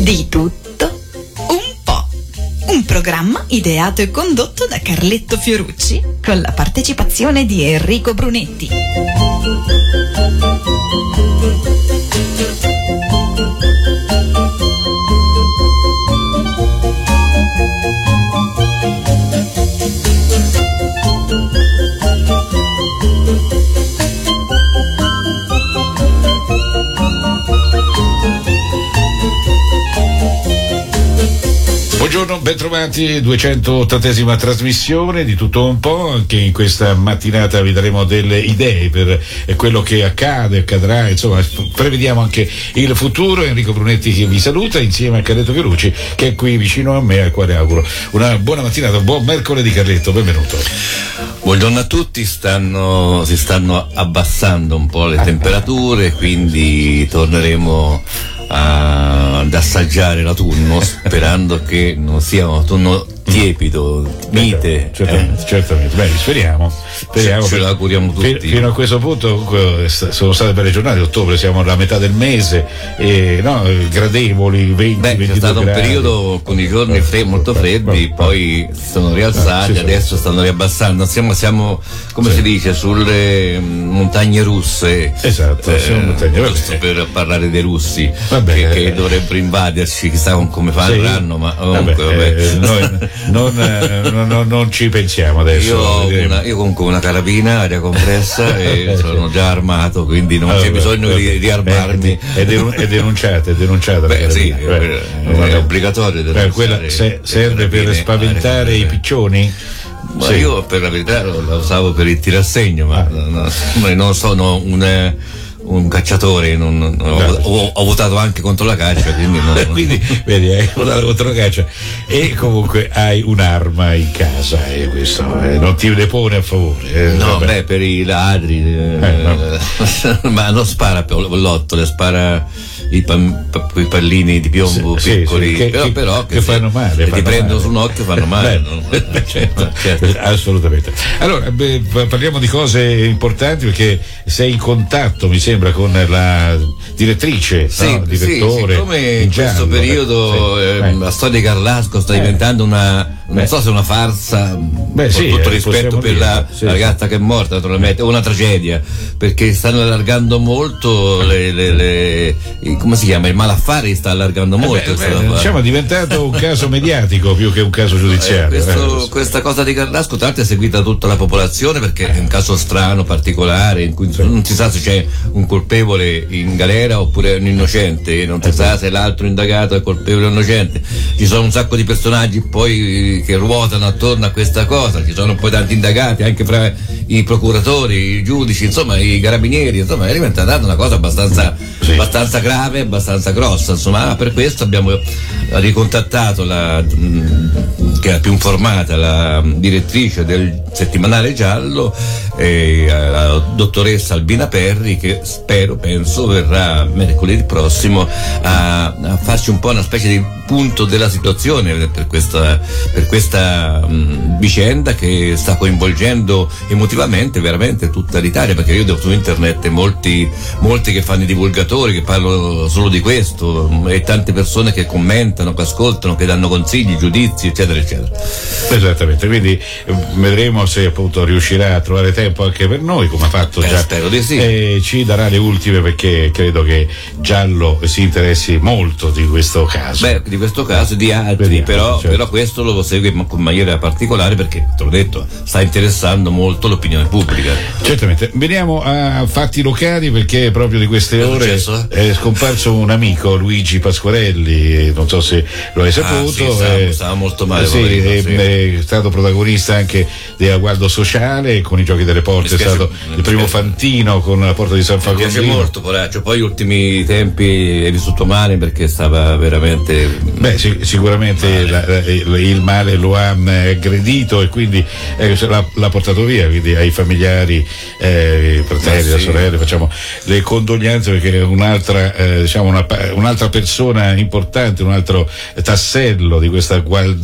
Di tutto un po'. Un programma ideato e condotto da Carletto Fiorucci con la partecipazione di Enrico Brunetti. Buongiorno, bentrovati, 280esima trasmissione di tutto un po'. Anche in questa mattinata vi daremo delle idee per quello che accade, accadrà, insomma prevediamo anche il futuro. Enrico Brunetti che vi saluta insieme a Carletto Fiorucci che è qui vicino a me, al quale auguro una buona mattinata, buon mercoledì. Carletto, benvenuto. Buongiorno a tutti, si stanno abbassando un po' le temperature, quindi torneremo ad assaggiare l'autunno, sperando che non sia un autunno tiepido, mite. Certamente. Beh, speriamo. Ce l'auguriamo tutti. Fino a questo punto comunque sono state belle giornate. Ottobre, siamo alla metà del mese, gradevoli, 20-22 c'è stato un gradi. periodo, alcuni giorni molto freddi, poi si sono rialzati, adesso stanno riabbassando. Siamo come si dice, sulle montagne russe. Esatto, giusto per parlare dei russi che dovrebbero invaderci, chissà come faranno, ma comunque noi non ci pensiamo adesso. Io comunque una carabina, aria compressa e sono già armato, quindi non c'è bisogno di armarmi. È denunciata. Beh, sì, è obbligatorio. Quella serve per spaventare i piccioni? Ma sì. Io per la verità la usavo per il tirassegno, ma non sono un cacciatore, ho votato anche contro la caccia, quindi quindi vedi, hai votato contro la caccia e comunque hai un'arma in casa e questo non ti le pone a favore. Per i ladri ma non spara l'otto, le spara i pallini di piombo piccoli, però che fanno male, ti prendono su un occhio, fanno male. Certo. Assolutamente. Allora parliamo di cose importanti, perché sei in contatto, mi sembra, con la direttrice, direttore. Siccome in questo periodo la storia di Carlasco sta diventando non so se una farsa, con tutto rispetto per la ragazza che è morta, naturalmente, o una tragedia, perché stanno allargando molto come si chiama? Il malaffare sta allargando molto. Diciamo è diventato un caso mediatico più che un caso giudiziario. Questa cosa di Carlasco tra l'altro è seguita da tutta la popolazione, perché è un caso strano, particolare, in cui non si sa se c'è un colpevole in galera oppure un innocente, non si sa se l'altro indagato è colpevole o innocente. Ci sono un sacco di personaggi poi che ruotano attorno a questa cosa, ci sono poi tanti indagati anche fra i procuratori, i giudici, insomma i carabinieri, insomma è diventata una cosa abbastanza grave, abbastanza grossa, insomma. Per questo abbiamo ricontattato che è la più informata, la direttrice del settimanale giallo, la dottoressa Albina Perri, che penso verrà mercoledì prossimo a farci un po' una specie di punto della situazione per questa vicenda che sta coinvolgendo emotivamente veramente tutta l'Italia, perché io su internet molti che fanno i divulgatori, che parlano solo di questo, e tante persone che commentano, che ascoltano, che danno consigli, giudizi, eccetera eccetera. Esattamente, quindi vedremo se appunto riuscirà a trovare tempo anche per noi, come ha fatto già. Spero di sì. E ci darà le ultime, perché credo che Giallo si interessi molto di questo caso. Di questo caso e di altri, però questo lo segue in maniera particolare, perché te l'ho detto, sta interessando molto l'opinione pubblica. Certamente. Veniamo a fatti locali, perché proprio di queste ore è scomparso un amico, Luigi Pasquarelli, non so se lo hai saputo. Stava molto male. È stato protagonista anche della Guardo Sociale, con i Giochi delle Porte, è stato il primo fantino con la Porta di San Facondino. Mi piace molto, poraccio. Poi gli ultimi tempi è vissuto male, perché stava veramente. Sicuramente il male lo ha aggredito, e quindi l'ha portato via, quindi ai familiari, fratelli, la sorella, facciamo le condoglianze, perché è un'altra un'altra persona importante, un altro tassello di questa Gualdo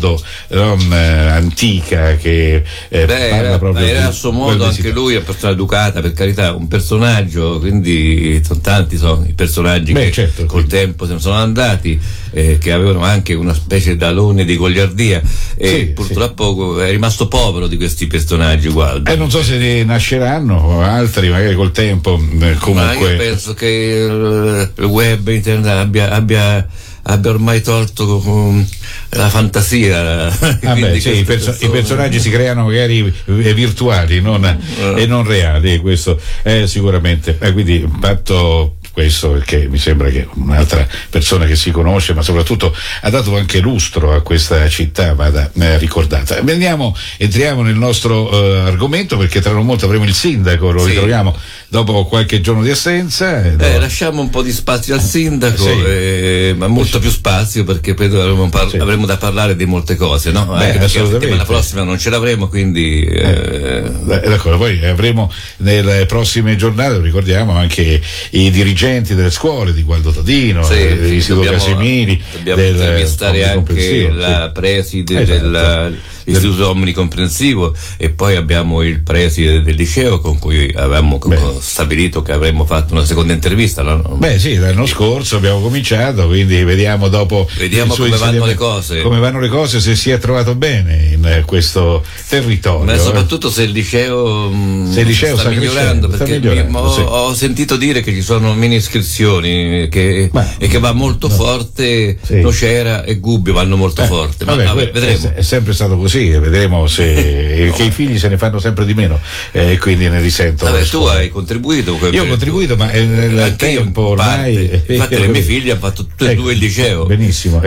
antica che parla proprio era a suo modo anche lui una persona educata, per carità, un personaggio, quindi tanti sono i personaggi che certo, col tempo se ne sono andati, che avevano anche una specie d'alone di goliardia e purtroppo è rimasto povero di questi personaggi, guarda. Non so se ne nasceranno altri magari col tempo, comunque. Ma io penso che il web, internet abbia ormai tolto la fantasia. I personaggi si creano magari virtuali e non reali, questo è sicuramente. Quindi fatto questo, perché mi sembra che un'altra persona che si conosce, ma soprattutto ha dato anche lustro a questa città, vada ricordata. Entriamo nel nostro argomento, perché tra non molto avremo il sindaco, lo ritroviamo dopo qualche giorno di assenza. Lasciamo un po' di spazio al sindaco, ma molto più spazio, perché credo avremo da parlare di molte cose, no? Anche perché la settimana prossima non ce l'avremo, quindi d'accordo. Poi avremo nelle prossime giornate, lo ricordiamo, anche i dirigenti delle scuole di Gualdo Tadino, dell'Istituto Casimiri, dobbiamo intervistare anche la preside dell'Istituto Omnicomprensivo, e poi abbiamo il preside del liceo con cui avevamo stabilito che avremmo fatto una seconda intervista, no? L'anno scorso abbiamo cominciato, quindi vediamo come vanno le cose. Come vanno le cose, se si è trovato bene in questo territorio. Ma soprattutto se il liceo sta migliorando, perché ho sentito dire che ci sono mini iscrizioni e che va molto forte. Nocera e Gubbio vanno molto forte. Vedremo. È sempre stato così, vedremo se che i figli se ne fanno sempre di meno, e quindi ne risentono. Tu hai contribuito. Io ho contribuito, ma nel tempo ormai. Infatti le mie figlie hanno fatto tutte e due il liceo. Benissimo,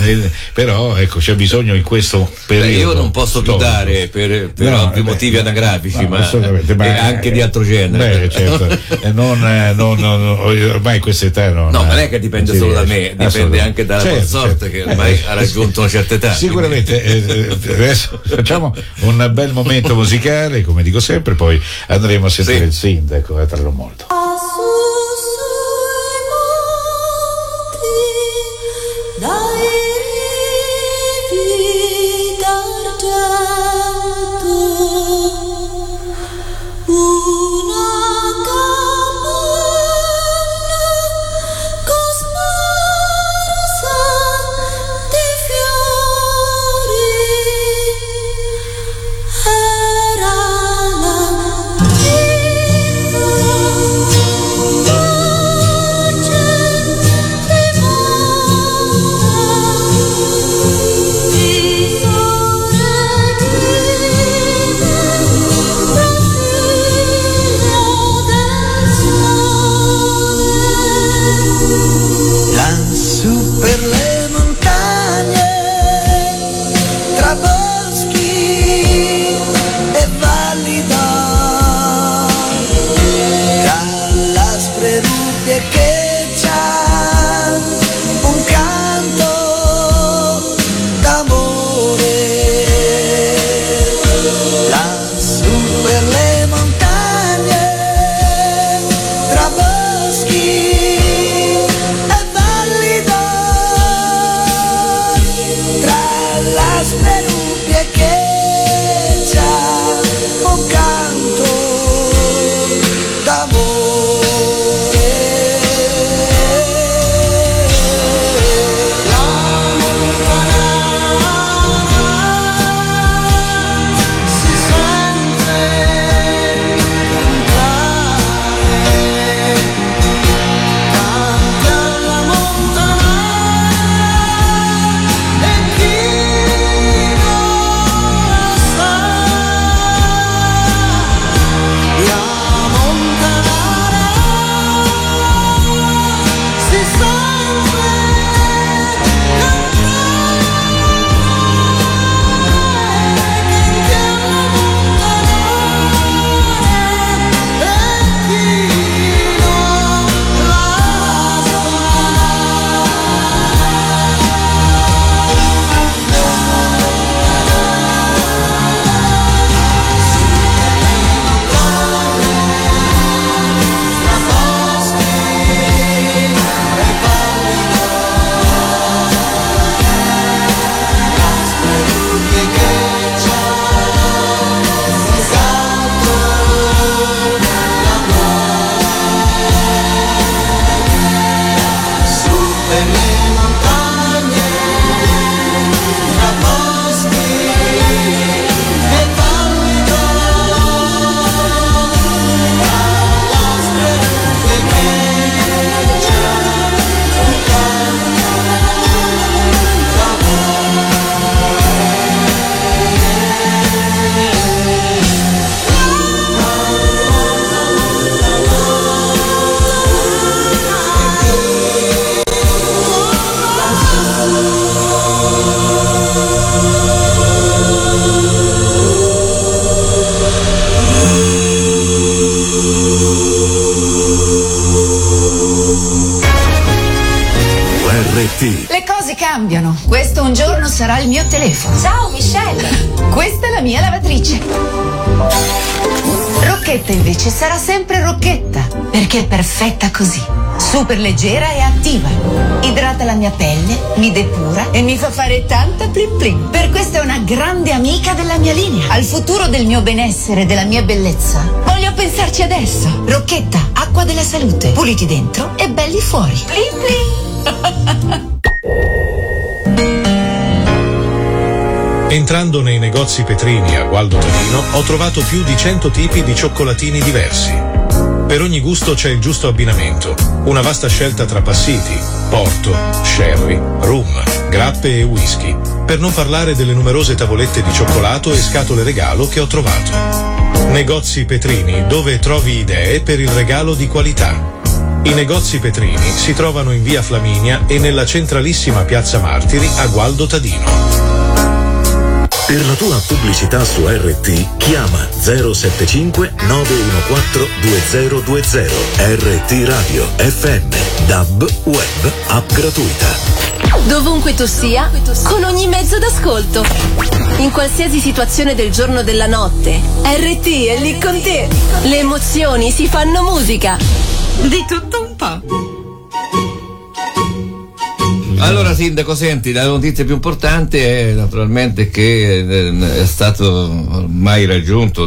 però c'è bisogno in questo periodo. Io non posso più dare per ovvi motivi anagrafici, ma anche di altro genere. Certo. Ormai questa età non è che dipende solo da me, dipende anche dalla consorte, che ormai ha raggiunto una certa età. Sicuramente. Adesso facciamo un bel momento musicale, come dico sempre, poi andremo a sentire il sindaco tra non molto. RT. Le cose cambiano. Questo un giorno sarà il mio telefono. Ciao Michelle. Questa è la mia lavatrice. Rocchetta invece sarà sempre Rocchetta, perché è perfetta così. Super leggera e attiva. Idrata la mia pelle, mi depura e mi fa fare tanta plin plin. Per questo è una grande amica della mia linea. Al futuro del mio benessere e della mia bellezza voglio pensarci adesso. Rocchetta, acqua della salute. Puliti dentro e belli fuori. Plin plin. Entrando nei negozi Petrini a Gualdo Tadino ho trovato più di 100 tipi di cioccolatini diversi. Per ogni gusto c'è il giusto abbinamento, una vasta scelta tra passiti, porto, sherry, rum, grappe e whisky, per non parlare delle numerose tavolette di cioccolato e scatole regalo che ho trovato. Negozi Petrini, dove trovi idee per il regalo di qualità. I negozi Petrini si trovano in via Flaminia e nella centralissima piazza Martiri a Gualdo Tadino. Per la tua pubblicità su RT chiama 075 914 2020. RT Radio FM DAB web app gratuita. Dovunque tu sia, con ogni mezzo d'ascolto. In qualsiasi situazione del giorno o della notte, RT è lì con te. Le emozioni si fanno musica. Di tutto un po'. Allora Sindaco, senti, la notizia più importante è naturalmente che è stato ormai raggiunto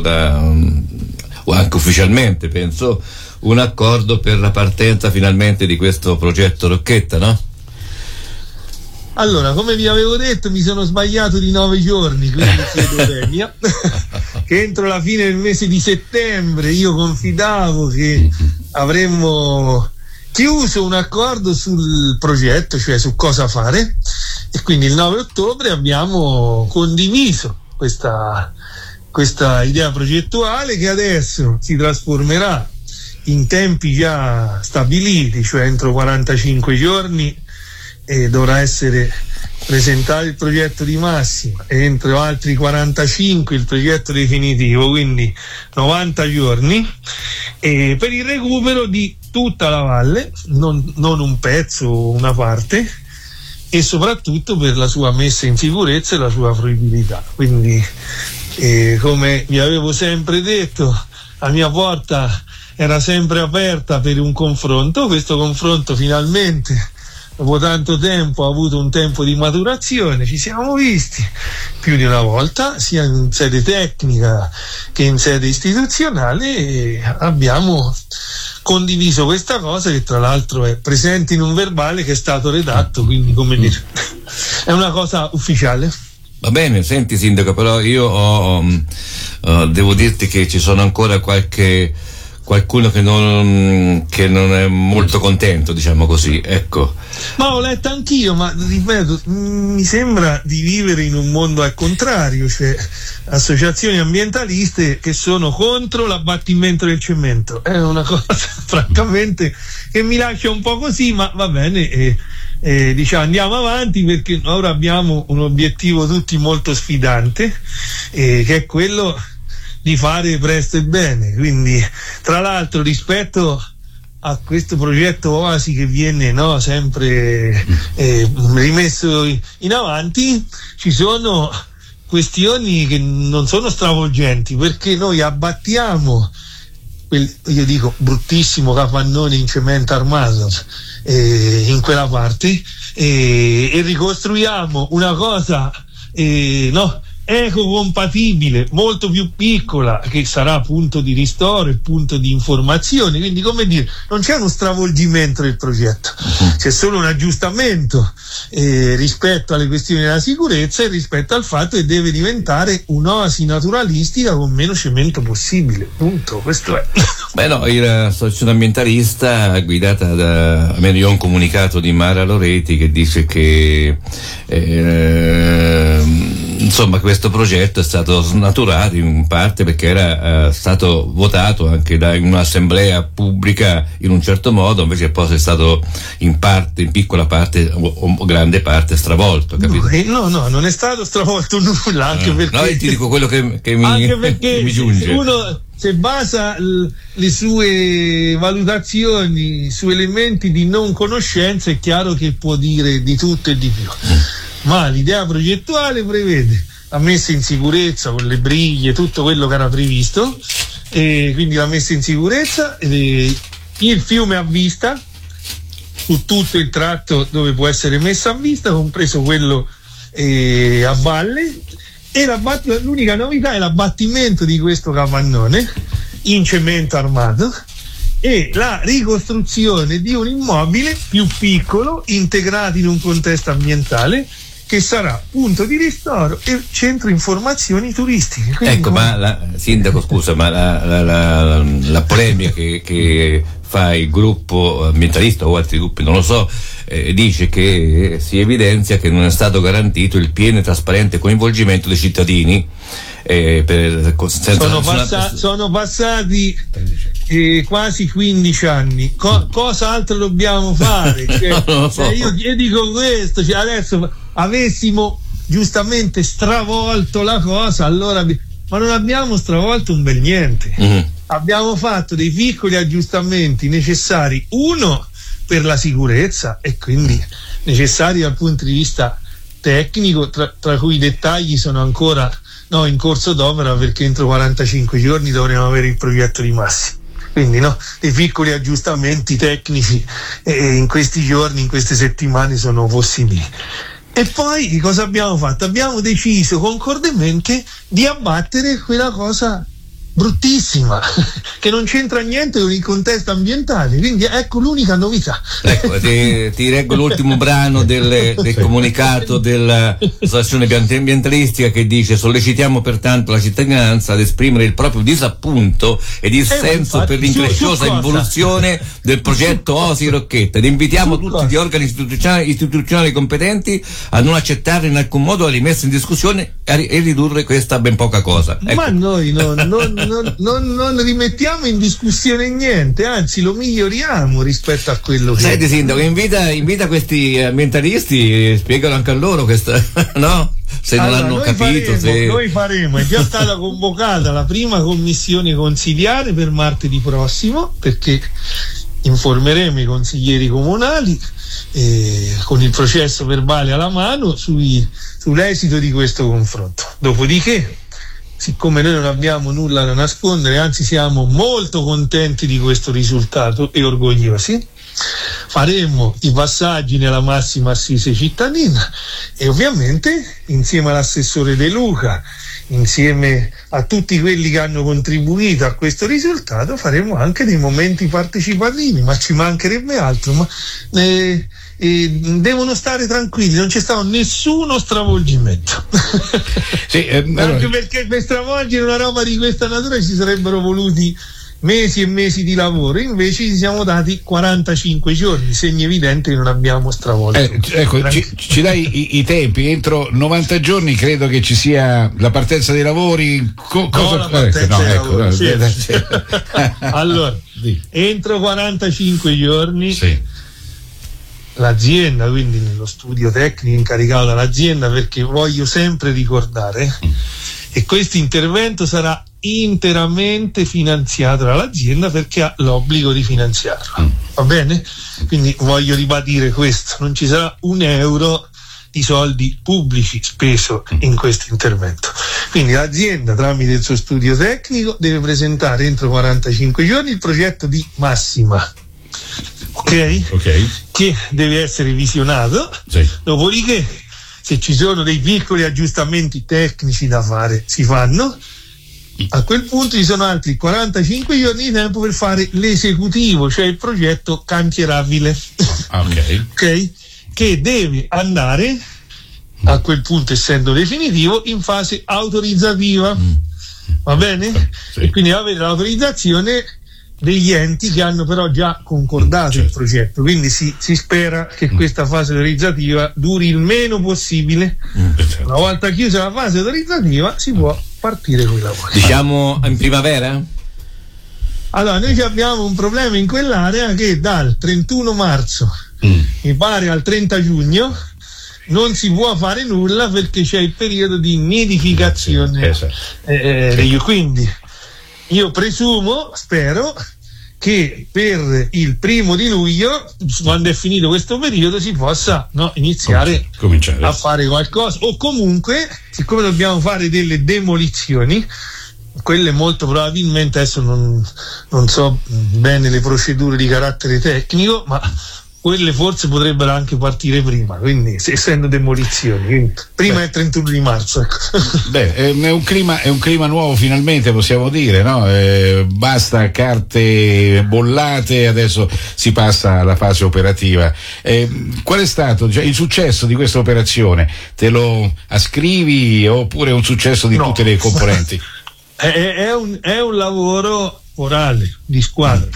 o anche ufficialmente penso, un accordo per la partenza finalmente di questo progetto Rocchetta, no? Allora, come vi avevo detto, mi sono sbagliato di 9 giorni, quindi chiedo venia, che entro la fine del mese di settembre io confidavo che avremmo chiuso un accordo sul progetto, cioè su cosa fare, e quindi il 9 ottobre abbiamo condiviso questa idea progettuale che adesso si trasformerà in tempi già stabiliti, cioè entro 45 giorni dovrà essere presentato il progetto di massima e entro altri 45 il progetto definitivo, quindi 90 giorni, per il recupero di tutta la valle, non un pezzo o una parte, e soprattutto per la sua messa in sicurezza e la sua fruibilità. Quindi come vi avevo sempre detto, la mia porta era sempre aperta per un confronto. Questo confronto finalmente dopo tanto tempo ha avuto un tempo di maturazione, ci siamo visti più di una volta sia in sede tecnica che in sede istituzionale e abbiamo condiviso questa cosa, che tra l'altro è presente in un verbale che è stato redatto, quindi come dire è una cosa ufficiale. Va bene, senti Sindaco, però io devo dirti che ci sono ancora qualcuno che non è molto contento, diciamo così, ecco. Ma ho letto anch'io, ma ripeto, mi sembra di vivere in un mondo al contrario, cioè associazioni ambientaliste che sono contro l'abbattimento del cemento. È una cosa francamente che mi lascia un po' così, ma va bene, diciamo andiamo avanti, perché ora abbiamo un obiettivo tutti molto sfidante, che è quello di fare presto e bene. Quindi tra l'altro rispetto a questo progetto Oasi che viene sempre rimesso in avanti, ci sono questioni che non sono stravolgenti, perché noi abbattiamo io dico bruttissimo capannone in cemento armato in quella parte e ricostruiamo una cosa ecocompatibile, molto più piccola, che sarà punto di ristoro e punto di informazione. Quindi, come dire, non c'è uno stravolgimento del progetto, c'è solo un aggiustamento rispetto alle questioni della sicurezza e rispetto al fatto che deve diventare un'oasi naturalistica con meno cemento possibile, punto. Questo è. Beh no, l'associazione ambientalista guidata almeno io ho un comunicato di Mara Loreti che dice che insomma questo progetto è stato snaturato in parte perché era stato votato anche in un'assemblea pubblica in un certo modo, invece poi è stato in piccola parte o grande parte stravolto, capito? No, non è stato stravolto nulla, anche perché no, io ti dico quello che mi giunge. se basa le sue valutazioni su elementi di non conoscenza, è chiaro che può dire di tutto e di più. Ma l'idea progettuale prevede la messa in sicurezza con le briglie, tutto quello che era previsto, e quindi la messa in sicurezza, il fiume a vista su tutto il tratto dove può essere messa a vista, compreso quello a valle, e l'unica novità è l'abbattimento di questo capannone in cemento armato e la ricostruzione di un immobile più piccolo integrato in un contesto ambientale che sarà punto di ristoro e centro informazioni turistiche. Quindi ecco, sindaco, scusa, ma la polemica che fa il gruppo ambientalista o altri gruppi, non lo so, dice che si evidenzia che non è stato garantito il pieno e trasparente coinvolgimento dei cittadini. Sono passati quasi 15 anni. Cosa altro dobbiamo fare? Io dico questo, adesso avessimo giustamente stravolto la cosa, allora, ma non abbiamo stravolto un bel niente. Abbiamo fatto dei piccoli aggiustamenti necessari, uno per la sicurezza e quindi necessari dal punto di vista tecnico, tra cui i dettagli sono ancora in corso d'opera, perché entro 45 giorni dovremo avere il progetto di massima. Quindi dei piccoli aggiustamenti tecnici in questi giorni, in queste settimane sono possibili. E poi cosa abbiamo fatto? Abbiamo deciso concordemente di abbattere quella cosa bruttissima che non c'entra niente con il contesto ambientale, quindi ecco l'unica novità. Ecco, ti leggo l'ultimo brano del comunicato dell'associazione ambientalistica, che dice: sollecitiamo pertanto la cittadinanza ad esprimere il proprio disappunto ed il senso per l'incresciosa involuzione del progetto Oasi Rocchetta, ed invitiamo tutti gli organi istituzionali competenti a non accettare in alcun modo la rimessa in discussione e ridurre questa ben poca cosa. Ecco. Ma noi non rimettiamo in discussione niente, anzi lo miglioriamo rispetto a quello che... Senti, sindaco, invita questi ambientalisti, spiegalo anche a loro questa, no? Se non hanno capito. Noi faremo, è già stata convocata la prima commissione consiliare per martedì prossimo, perché informeremo i consiglieri comunali con il processo verbale alla mano sull'esito di questo confronto. Dopodiché, siccome noi non abbiamo nulla da nascondere, anzi siamo molto contenti di questo risultato e orgogliosi, faremo i passaggi nella massima assise cittadina e ovviamente insieme all'assessore De Luca, insieme a tutti quelli che hanno contribuito a questo risultato, faremo anche dei momenti partecipativi, ma ci mancherebbe altro, ma devono stare tranquilli, non c'è stato nessuno stravolgimento. Sì, anche perché per stravolgere una roba di questa natura ci sarebbero voluti mesi e mesi di lavoro, invece ci siamo dati 45 giorni, segno evidente che non abbiamo stravolto. Ecco, ci dai i tempi? Entro 90 giorni credo che ci sia la partenza dei lavori. Allora, entro 45 giorni. Sì. L'azienda, quindi nello studio tecnico incaricato dall'azienda, perché voglio sempre ricordare che questo intervento sarà interamente finanziato dall'azienda, perché ha l'obbligo di finanziarlo, va bene? Quindi voglio ribadire questo: non ci sarà un euro di soldi pubblici speso in questo intervento. Quindi l'azienda, tramite il suo studio tecnico, deve presentare entro 45 giorni il progetto di massima, ok? Che deve essere visionato. Sì. Dopodiché, se ci sono dei piccoli aggiustamenti tecnici da fare, si fanno. A quel punto ci sono altri 45 giorni di tempo per fare l'esecutivo, cioè il progetto cantierabile. Ok? Che deve andare, a quel punto, essendo definitivo, in fase autorizzativa. Va bene? Sì. E quindi avere l'autorizzazione degli enti che hanno però già concordato il progetto, quindi si spera che questa fase autorizzativa duri il meno possibile. Una volta chiusa la fase autorizzativa si può partire con i lavori. Diciamo in primavera? Allora, noi abbiamo un problema in quell'area che dal 31 marzo mi pare al 30 giugno non si può fare nulla, perché c'è il periodo di nidificazione. Quindi io presumo, spero, che per il 1 luglio, quando è finito questo periodo, si possa iniziare a fare qualcosa, o comunque, siccome dobbiamo fare delle demolizioni, quelle molto probabilmente, adesso non so bene le procedure di carattere tecnico, ma quelle forse potrebbero anche partire prima, quindi essendo demolizioni, quindi prima è il 31 di marzo. Ecco. Beh, è un clima nuovo, finalmente possiamo dire, no? Basta carte bollate, adesso si passa alla fase operativa. Qual è stato il successo di questa operazione? Te lo ascrivi oppure è un successo di tutte le componenti? È un lavoro orale, di squadra.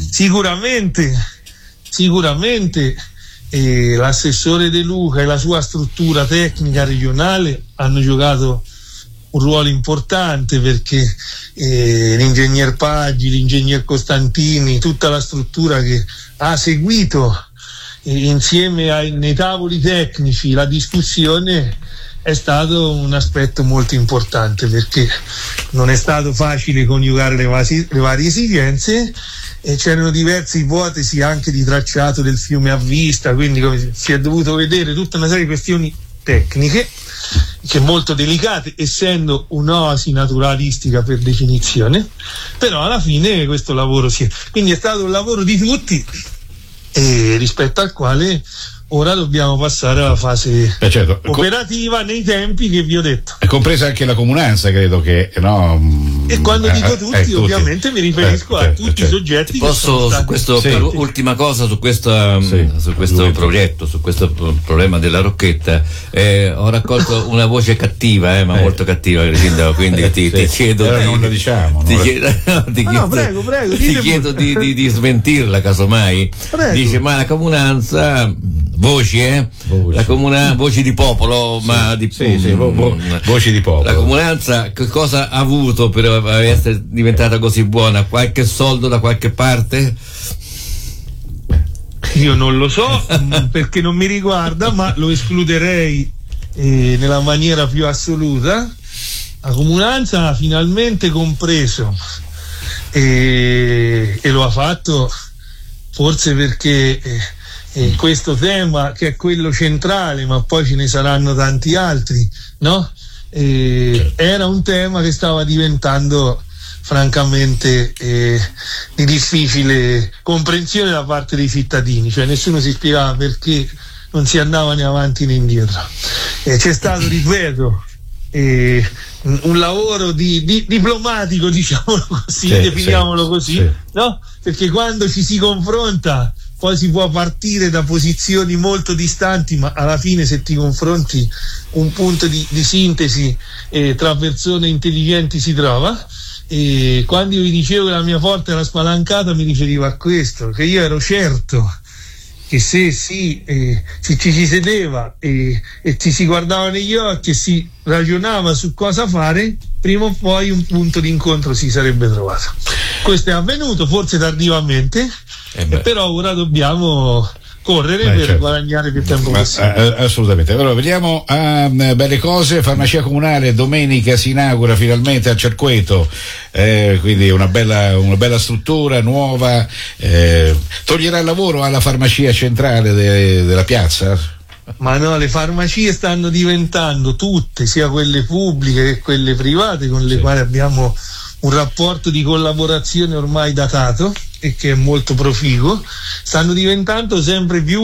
Sicuramente l'assessore De Luca e la sua struttura tecnica regionale hanno giocato un ruolo importante, perché l'ingegner Paggi, l'ingegner Costantini, tutta la struttura che ha seguito insieme nei tavoli tecnici la discussione è stato un aspetto molto importante, perché non è stato facile coniugare le varie esigenze e c'erano diverse ipotesi anche di tracciato del fiume a vista, quindi si è dovuto vedere tutta una serie di questioni tecniche che molto delicate, essendo un'oasi naturalistica per definizione, però alla fine questo lavoro quindi è stato un lavoro di tutti, e rispetto al quale ora dobbiamo passare alla fase operativa nei tempi che vi ho detto. È compresa anche la comunanza, credo che e quando dico tutti, ovviamente mi riferisco a tutti i soggetti. Posso su questo ultima cosa su questo progetto, su questo problema della Rocchetta, ho raccolto una voce cattiva, ma molto cattiva, sindaco, quindi ti chiedo non lo diciamo. Ti chiedo di smentirla casomai. Prego. Dice ma la comunanza voci di popolo, ma voci di popolo. La comunanza che cosa ha avuto per essere diventata così buona? Qualche soldo da qualche parte? Io non lo so perché non mi riguarda, ma lo escluderei nella maniera più assoluta. La comunanza ha finalmente compreso e lo ha fatto forse perché questo tema, che è quello centrale, ma poi ce ne saranno tanti altri, no? Era un tema che stava diventando francamente di difficile comprensione da parte dei cittadini, cioè nessuno si spiegava perché non si andava né avanti né indietro. C'è stato, ripeto, un lavoro diplomatico, diciamolo così, definiamolo così, no? Perché quando ci si confronta poi si può partire da posizioni molto distanti, ma alla fine se ti confronti un punto di sintesi tra persone intelligenti si trova. E quando io vi dicevo che la mia porta era spalancata, mi riferivo a questo, che io ero certo che se ci sedeva e ci si guardava negli occhi e si ragionava su cosa fare, prima o poi un punto di incontro si sarebbe trovato. Questo è avvenuto, forse tardivamente, però ora dobbiamo correre per guadagnare più tempo possibile. Assolutamente. Allora vediamo belle cose. Farmacia comunale domenica si inaugura finalmente a Cerqueto, quindi una bella struttura nuova, toglierà il lavoro alla farmacia centrale della piazza? Ma no, le farmacie stanno diventando tutte, sia quelle pubbliche che quelle private, con le quali abbiamo un rapporto di collaborazione ormai datato e che è molto proficuo, stanno diventando sempre più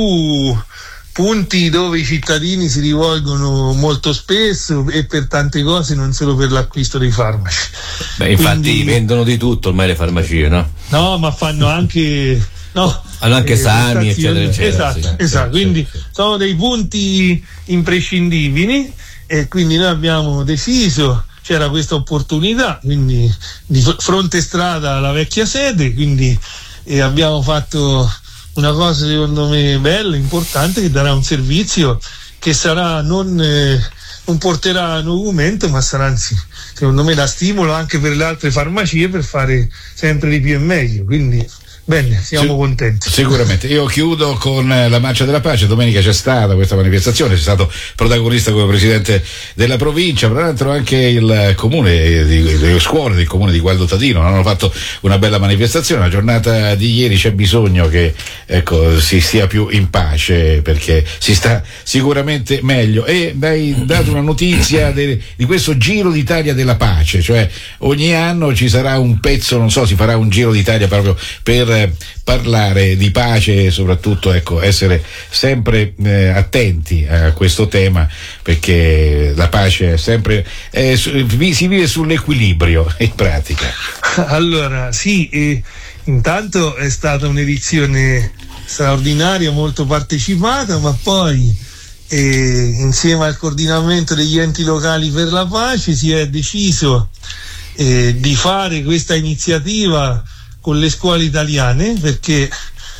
punti dove i cittadini si rivolgono molto spesso e per tante cose, non solo per l'acquisto dei farmaci. Infatti vendono di tutto ormai le farmacie, no? No, ma fanno anche hanno anche sani, eccetera. Esatto. Quindi sono dei punti imprescindibili e quindi noi abbiamo deciso, c'era questa opportunità, quindi di fronte strada alla vecchia sede, quindi abbiamo fatto una cosa secondo me bella, importante, che darà un servizio che sarà non porterà nocumento, ma sarà anzi secondo me da stimolo anche per le altre farmacie per fare sempre di più e meglio. Quindi Bene, siamo contenti. Sicuramente. Io chiudo con la Marcia della Pace. Domenica c'è stata questa manifestazione, c'è stato protagonista come presidente della provincia, tra l'altro anche il comune, le scuole del comune di Gualdo Tadino hanno fatto una bella manifestazione. La giornata di ieri c'è bisogno che si stia più in pace, perché si sta sicuramente meglio. E hai dato una notizia di questo Giro d'Italia della pace, cioè ogni anno ci sarà un pezzo, non so, si farà un Giro d'Italia proprio per parlare di pace e soprattutto essere sempre attenti a questo tema, perché la pace è sempre si vive sull'equilibrio in pratica. Allora sì, intanto è stata un'edizione straordinaria, molto partecipata, ma poi insieme al coordinamento degli enti locali per la pace si è deciso di fare questa iniziativa con le scuole italiane, perché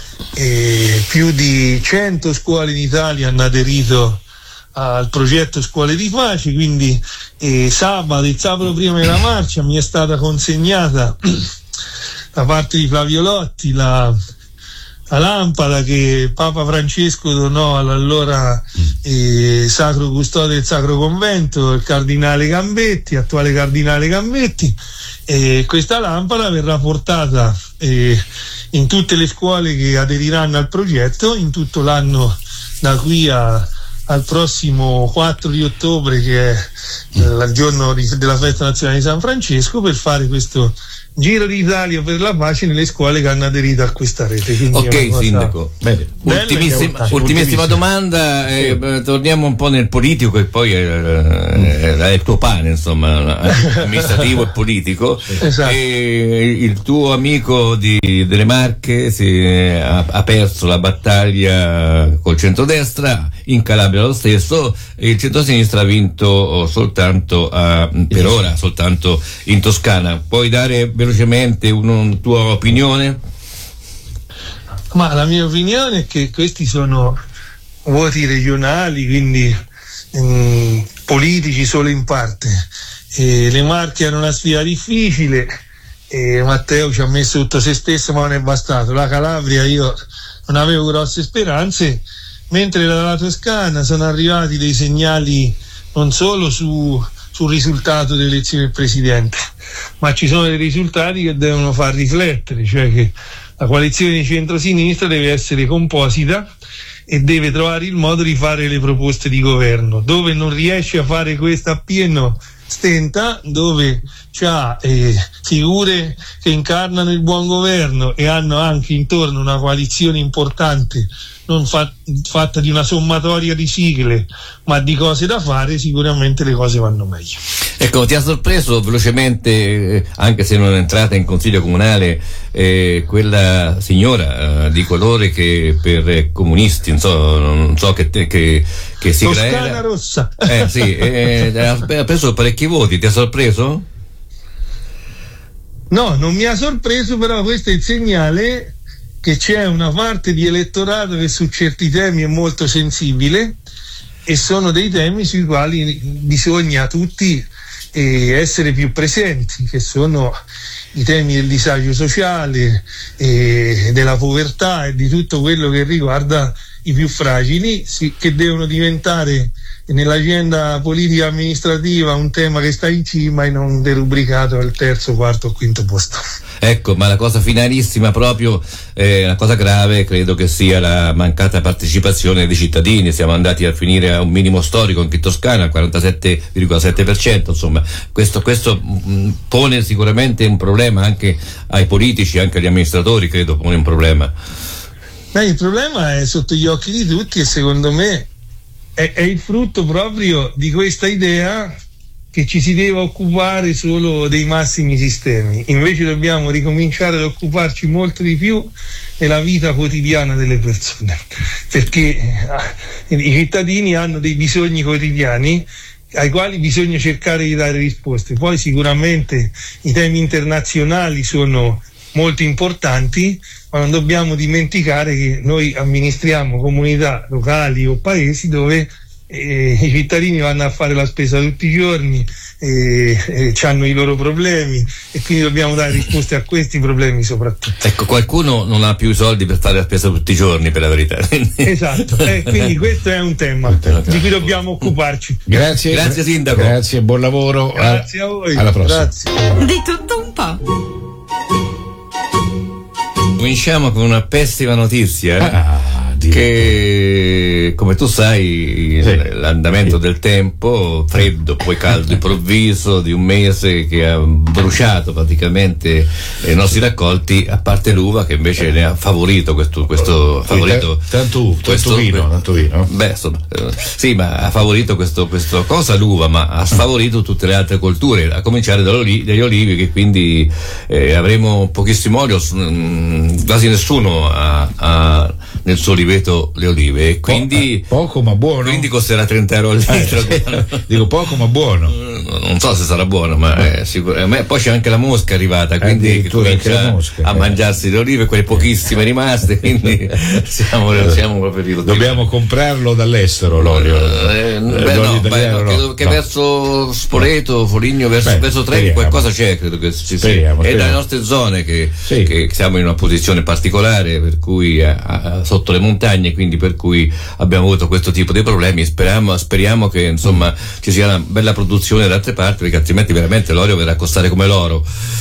più di 100 scuole in Italia hanno aderito al progetto Scuole di Pace, quindi il sabato prima della marcia mi è stata consegnata da parte di Flavio Lotti la lampada che Papa Francesco donò all'allora sacro custode del Sacro Convento, il cardinale Gambetti, attuale cardinale Gambetti. Questa lampada verrà portata in tutte le scuole che aderiranno al progetto in tutto l'anno, da qui al prossimo 4 di ottobre, che è il giorno della festa nazionale di San Francesco, per fare questo Giro d'Italia per la pace nelle scuole che hanno aderito a questa rete. Quindi ok, Sindaco. Ultimissima domanda, torniamo un po' nel politico, e poi è il tuo pane, insomma, amministrativo e politico. Esatto. Il tuo amico delle Marche ha perso la battaglia col centrodestra, in Calabria lo stesso, e il centrosinistra ha vinto soltanto per ora soltanto in Toscana. Puoi dare velocemente una tua opinione? Ma la mia opinione è che questi sono voti regionali, quindi politici solo in parte. Le Marche hanno una sfida difficile, Matteo ci ha messo tutto se stesso, ma non è bastato. La Calabria io non avevo grosse speranze, mentre dalla Toscana sono arrivati dei segnali non solo sul risultato delle elezioni del Presidente, ma ci sono dei risultati che devono far riflettere, cioè che la coalizione di centrosinistra deve essere composita e deve trovare il modo di fare le proposte di governo. Dove non riesce a fare questo appieno stenta, dove c'ha figure che incarnano il buon governo e hanno anche intorno una coalizione importante, non fatta di una sommatoria di sigle, ma di cose da fare, sicuramente le cose vanno meglio. Ecco, ti ha sorpreso velocemente, anche se non è entrata in consiglio comunale, quella signora di colore che per comunisti, non so che sigla era. Toscana Rossa. Sì, ha preso parecchi voti, ti ha sorpreso? No, non mi ha sorpreso, però questo è il segnale che c'è una parte di elettorato che su certi temi è molto sensibile, e sono dei temi sui quali bisogna tutti essere più presenti, che sono i temi del disagio sociale, della povertà e di tutto quello che riguarda i più fragili, che devono diventare nell'agenda politica amministrativa un tema che sta in cima e non derubricato al terzo, quarto o quinto posto. Ecco, ma la cosa finalissima proprio, la cosa grave credo che sia la mancata partecipazione dei cittadini. Siamo andati a finire a un minimo storico anche in Toscana, al 47,7%, insomma questo pone sicuramente un problema anche ai politici, anche agli amministratori, credo pone un problema. Il problema è sotto gli occhi di tutti, e secondo me è il frutto proprio di questa idea che ci si deve occupare solo dei massimi sistemi. Invece dobbiamo ricominciare ad occuparci molto di più della vita quotidiana delle persone, perché i cittadini hanno dei bisogni quotidiani ai quali bisogna cercare di dare risposte. Poi sicuramente i temi internazionali sono molto importanti, ma non dobbiamo dimenticare che noi amministriamo comunità locali o paesi dove I cittadini vanno a fare la spesa tutti i giorni, hanno i loro problemi e quindi dobbiamo dare risposte a questi problemi soprattutto. Ecco, qualcuno non ha più i soldi per fare la spesa tutti i giorni, per la verità. Esatto, quindi questo è un tema di cui dobbiamo occuparci. Grazie Sindaco. Grazie, buon lavoro. Grazie a voi. Alla prossima. Grazie. Di tutto un po'. Cominciamo con una pessima notizia. Che, come tu sai, l'andamento del tempo, freddo, poi caldo improvviso di un mese che ha bruciato praticamente i nostri raccolti, a parte l'uva che invece ne ha favorito questo favorito. Tanto vino. Beh, sì, ma ha favorito questa cosa l'uva, ma ha sfavorito tutte le altre colture, a cominciare dagli olivi, che quindi avremo pochissimo olio, quasi nessuno ha nel suo oliveto le olive, e quindi poco ma buono, quindi costerà 30 euro al litro. Dico poco ma buono, non so se sarà buono, ma sicuramente. Poi c'è anche la mosca arrivata, quindi comincia a mangiarsi le olive, quelle pochissime rimaste, quindi siamo proprio ridotti. Dobbiamo comprarlo dall'estero l'olio? Credo che verso Spoleto, Foligno, verso Trento qualcosa c'è, credo che ci sia. E dalle nostre zone che siamo in una posizione particolare, per cui sotto le montagne, quindi per cui abbiamo avuto questo tipo di problemi. Speriamo che insomma ci sia una bella produzione da altre parti, perché altrimenti veramente l'olio verrà a costare come l'oro.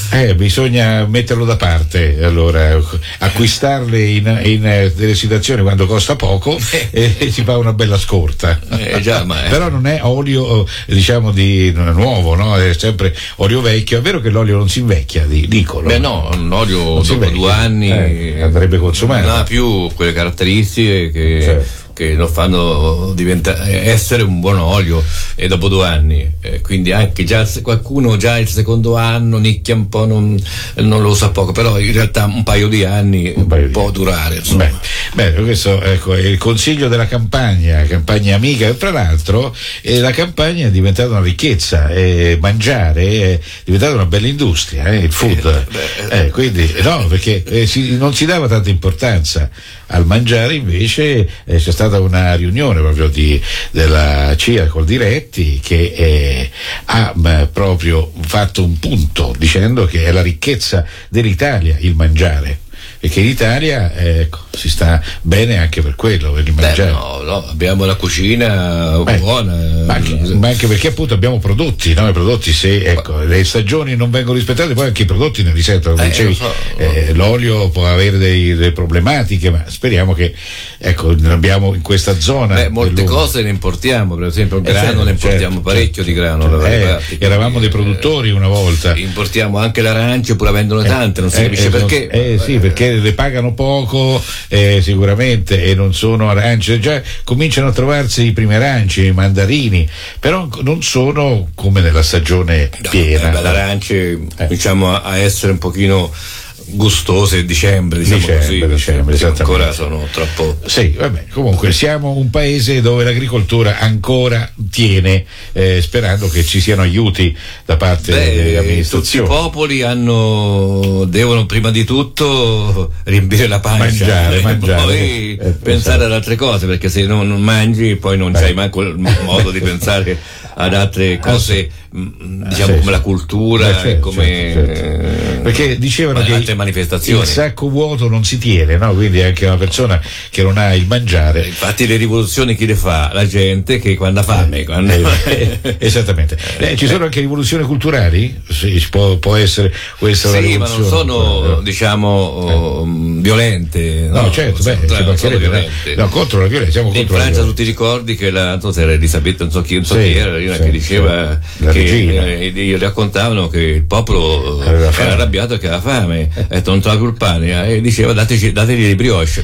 Bisogna metterlo da parte, allora acquistarle in delle situazioni quando costa poco e si fa una bella scorta. Però non è olio diciamo di nuovo, no? È sempre olio vecchio. È vero che l'olio non si invecchia, dicono. Beh no, l'olio dopo 2 anni andrebbe consumato. Non ha più quelle caratteristiche che lo fanno essere un buon olio, e dopo 2 anni, quindi anche già qualcuno già il secondo anno nicchia un po', non lo usa poco, però in realtà un paio di anni può durare, insomma. Beh, questo è il consiglio della campagna amica, e fra l'altro la campagna è diventata una ricchezza, mangiare è diventata una bella industria, il food, quindi no, perché non si dava tanta importanza al mangiare, invece c'è stata una riunione proprio della CIA col Diretti che ha proprio fatto un punto dicendo che è la ricchezza dell'Italia il mangiare, e che in Italia si sta bene anche per quello, per il mangiare. No, abbiamo la cucina buona, ma anche perché appunto abbiamo prodotti, no? I prodotti, se le stagioni non vengono rispettate, poi anche i prodotti ne risentono, come dicevi, l'olio può avere delle problematiche, ma speriamo che ne abbiamo in questa zona. Molte cose ne importiamo, per esempio il grano ne importiamo parecchio di grano. Eravamo dei produttori una volta. Importiamo anche l'arancia, pur avendone tante, non si capisce perché. Sì, perché le pagano poco sicuramente, e non sono arance, già cominciano a trovarsi i primi aranci, i mandarini, però non sono come nella stagione piena. Le arance cominciamo a essere un pochino gustose dicembre, ancora sono troppo. Sì, vabbè, comunque siamo un paese dove l'agricoltura ancora tiene, sperando che ci siano aiuti da parte delle amministrazioni. Tutti i popoli devono prima di tutto riempire la pancia, mangiare, poi pensare ad altre cose, perché se non mangi poi non c'hai manco il modo di pensare ad altre cose, come la cultura, perché dicevano che altre manifestazioni. Il sacco vuoto non si tiene, no? Quindi anche una persona che non ha il mangiare. Infatti le rivoluzioni chi le fa? La gente che quando ha fame. Esattamente. Ci sono anche rivoluzioni culturali? Sì, può essere questa una rivoluzione. Ma non sono violente. No, certo, contro la violenza. Siamo in contro Francia tu ti ricordi che era Elisabetta, non so chi era, che diceva che gli raccontavano che il popolo era arrabbiato e che aveva fame, non trova più il pane, e diceva dategli le brioche.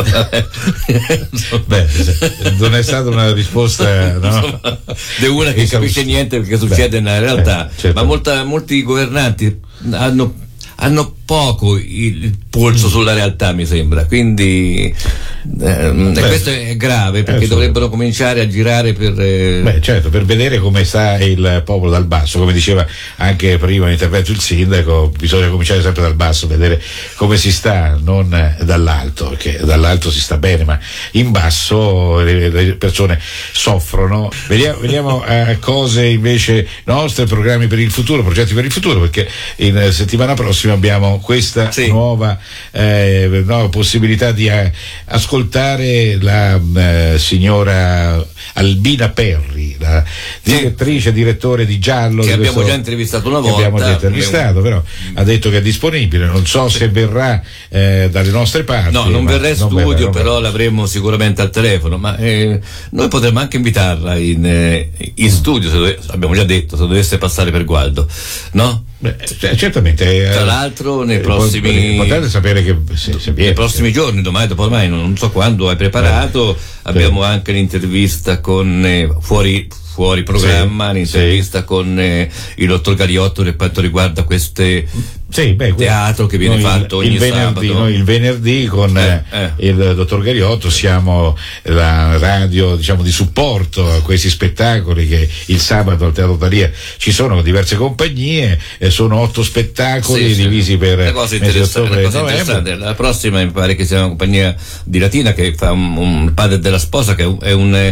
Non è stata una risposta, no? Di una che capisce niente perché succede nella realtà, ma molti governanti hanno poco il polso sulla realtà, mi sembra, quindi questo è grave, perché dovrebbero cominciare a girare per certo, per vedere come sta il popolo dal basso, come diceva anche prima l'intervento il sindaco, bisogna cominciare sempre dal basso, vedere come si sta, non dall'alto, perché dall'alto si sta bene, ma in basso le persone soffrono. Vediamo a cose invece nostre, programmi per il futuro, progetti per il futuro, perché in settimana prossima abbiamo questa nuova possibilità di ascoltare la signora Albina Perri, la direttrice, direttore di Giallo, che abbiamo già intervistato una volta. Abbiamo già intervistato, però ha detto che è disponibile, non so se verrà dalle nostre parti. No, non verrà in studio, però l'avremo sicuramente al telefono, ma noi potremmo anche invitarla in studio, abbiamo già detto, se dovesse passare per Gualdo, no? Certamente. Tra l'altro nei prossimi importante sapere che se viene, nei prossimi giorni, domani, dopodomani, non so quando è preparato, abbiamo anche l'intervista con fuori programma, l'intervista con il dottor Gariotto per quanto riguarda queste teatro che viene fatto ogni sabato. Noi il venerdì con il dottor Gariotto siamo la radio, diciamo, di supporto a questi spettacoli che il sabato al Teatro Thalia ci sono diverse compagnie, sono 8 spettacoli divisi per mesi ottobre e novembre. La prossima mi pare che sia una compagnia di Latina che fa un padre della sposa, che è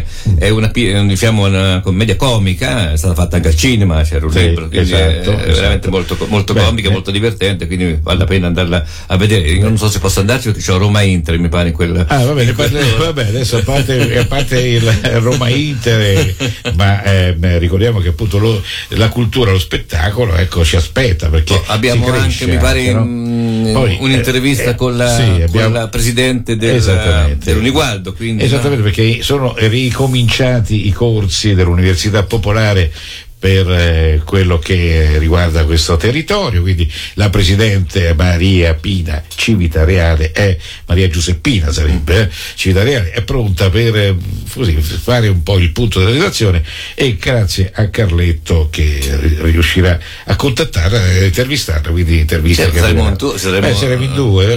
una commedia comica, è stata fatta anche al cinema, c'era un libro, quindi è veramente molto comica, molto divertente, quindi vale la pena andarla a vedere. Io non so se posso andarci perché c'ho Roma Inter, mi pare, in quella. Va bene, adesso a parte il Roma Inter, ma ricordiamo che appunto la cultura, lo spettacolo, ecco, ci aspetta, perché abbiamo cresce, anche, mi pare, Poi, un'intervista con la presidente dell'Unigualdo, quindi esattamente, perché sono ricominciati i corsi dell'Università Popolare per quello che riguarda questo territorio, quindi la presidente Maria Pina Civitareale Maria Giuseppina sarebbe Civitareale è pronta per fare un po' il punto della situazione, e grazie a Carletto che riuscirà a contattarla e intervistarla, quindi intervista che saremo in due.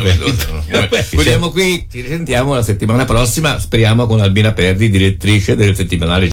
Chiudiamo qui, ci risentiamo la settimana prossima, speriamo, con Albina Perri, direttrice del settimanale